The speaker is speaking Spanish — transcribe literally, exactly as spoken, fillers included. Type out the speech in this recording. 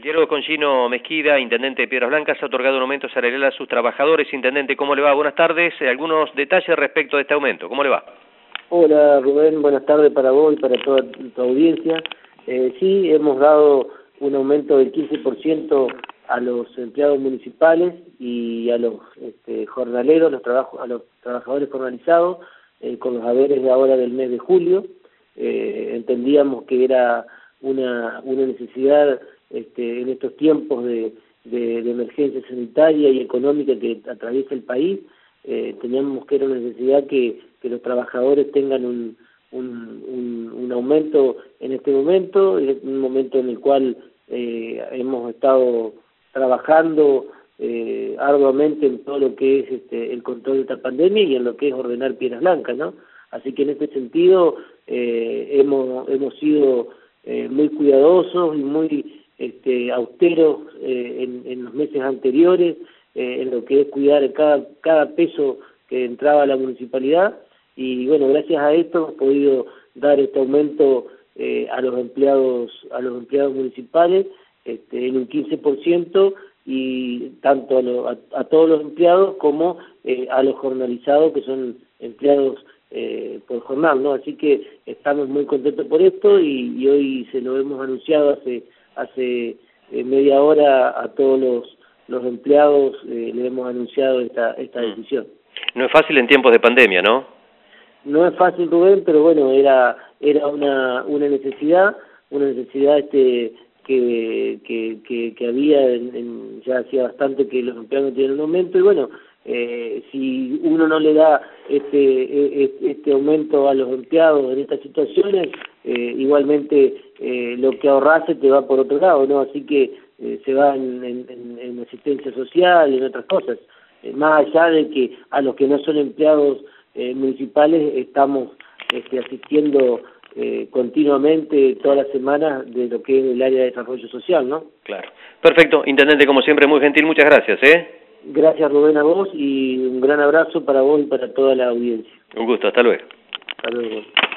El diálogo con Gino Mesquida, intendente de Piedras Blancas, ha otorgado un aumento salarial a sus trabajadores. Intendente, ¿cómo le va? Buenas tardes. Algunos detalles respecto de este aumento. ¿Cómo le va? Hola Rubén, buenas tardes para vos y para toda tu audiencia. Eh, sí, hemos dado un aumento del quince por ciento a los empleados municipales y a los este, jornaleros, los trabajo, a los trabajadores formalizados, eh, con los haberes de ahora del mes de julio. Eh, entendíamos que era una, una necesidad este, en estos tiempos de, de, de emergencia sanitaria y económica que atraviesa el país. Eh, teníamos que era una necesidad que, que los trabajadores tengan un, un, un, un aumento en este momento, en un momento en el cual eh, hemos estado trabajando eh, arduamente en todo lo que es este, el control de esta pandemia y en lo que es ordenar Piedras Blancas, ¿no? Así que en este sentido eh, hemos, hemos sido eh, muy cuidadosos y muy este, austeros eh, en, en los meses anteriores, Eh, en lo que es cuidar cada, cada peso que entraba a la municipalidad, y bueno, gracias a esto hemos podido dar este aumento eh, a los empleados a los empleados municipales este, en un quince por ciento, y tanto a, lo, a, a todos los empleados como eh, a los jornalizados, que son empleados eh, por jornal, ¿no? Así que estamos muy contentos por esto, y, y hoy se lo hemos anunciado hace hace eh, media hora a todos los los empleados, eh, le hemos anunciado esta esta decisión. No es fácil en tiempos de pandemia, ¿no? No es fácil, Rubén, pero bueno, era era una una necesidad, una necesidad este que que que, que había, en, en, ya hacía bastante que los empleados no tienen un aumento, y bueno, eh, si uno no le da este este, este aumento a los empleados en estas situaciones, eh, igualmente eh, lo que ahorrase te va por otro lado, ¿no? Así que eh, se va en, en, en asistencia social y en otras cosas, eh, más allá de que a los que no son empleados eh, municipales estamos este, asistiendo eh, continuamente todas las semanas de lo que es el área de desarrollo social, ¿no? Claro. Perfecto, intendente, como siempre, muy gentil, muchas gracias, ¿eh? Gracias, Rubén, a vos, y un gran abrazo para vos y para toda la audiencia. Un gusto, hasta luego. Hasta luego.